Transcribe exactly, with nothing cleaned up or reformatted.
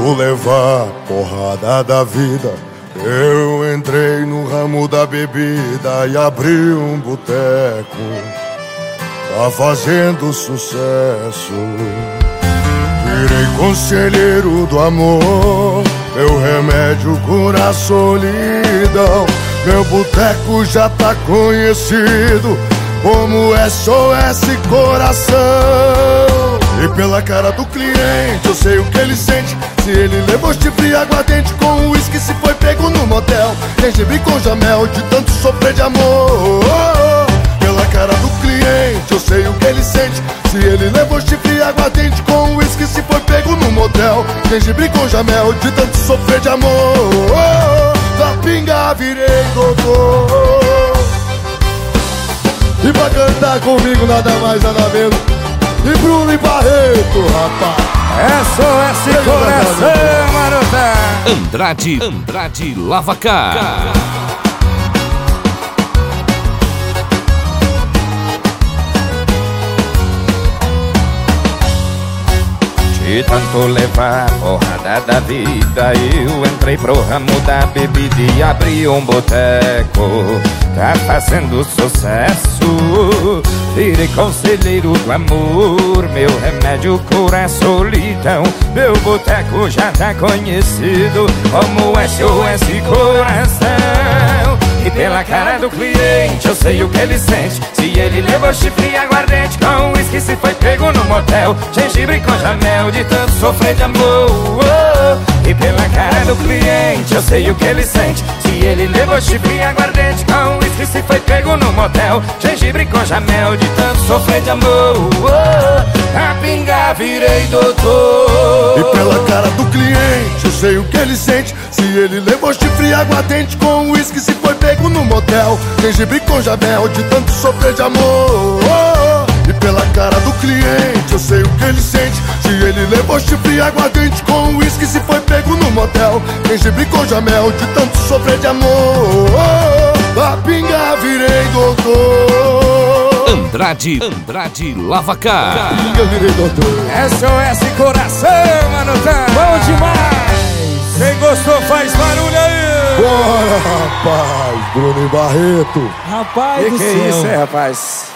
tanto levar porrada da vida, eu entrei no ramo da bebida e abri um boteco. Tá fazendo sucesso. Virei conselheiro do amor, meu remédio cura a solidão. Meu boteco já tá conhecido como S O S Coração. E pela cara do cliente eu sei o que ele sente. Se ele levou chifre e aguardente com uísque, se foi pego no motel, gengibre com jamel, de tanto sofrer de amor. Pela cara do cliente eu sei o que ele sente. Se ele levou chifre e aguardente com uísque, se foi pego no motel, gengibre com jamel, de tanto sofrer de amor. Da pinga virei doutor. E pra cantar comigo nada mais nada menos e Bruno e Barreto, rapaz. S O S Coração, marota. Andrade, Andrade Lavacar. De tanto levar porrada da vida, eu entrei pro ramo da bebida e abri um boteco. Tá fazendo sucesso. Virei conselheiro do amor, meu remédio cura a solidão. Meu boteco já tá conhecido como S O S Coração. E pela cara do cliente eu sei o que ele sente. Se ele levou chifre e aguardente com uísque, se foi pego no motel, gengibre com jamel, de tanto sofrer de amor. E pela cara do cliente eu sei o que ele sente. Se ele levou chifre e aguardente com uísque, se foi pego no motel, gengibre com jamel, de tanto sofrer de amor. A pinga virei doutor. E pela cara do cliente eu sei o que ele sente. Se ele levou chifre e aguardente com uísque, se foi pego no motel, gengibre com jamel, de tanto sofrer de amor. E pela cara do cliente eu sei o que ele sente. Se ele levou chifre e aguardente com uísque, se foi pego no motel, gengibre com jamel, de tanto sofrer de amor. Da pinga virei doutor. Andrade, Andrade Lavacar. Pinga virei doutor. S O S Coração, marota. Bom demais. Quem gostou faz barulho aí. Bora, rapaz, Bruno e Barreto. Rapaz Que do que é céu. isso, é, rapaz?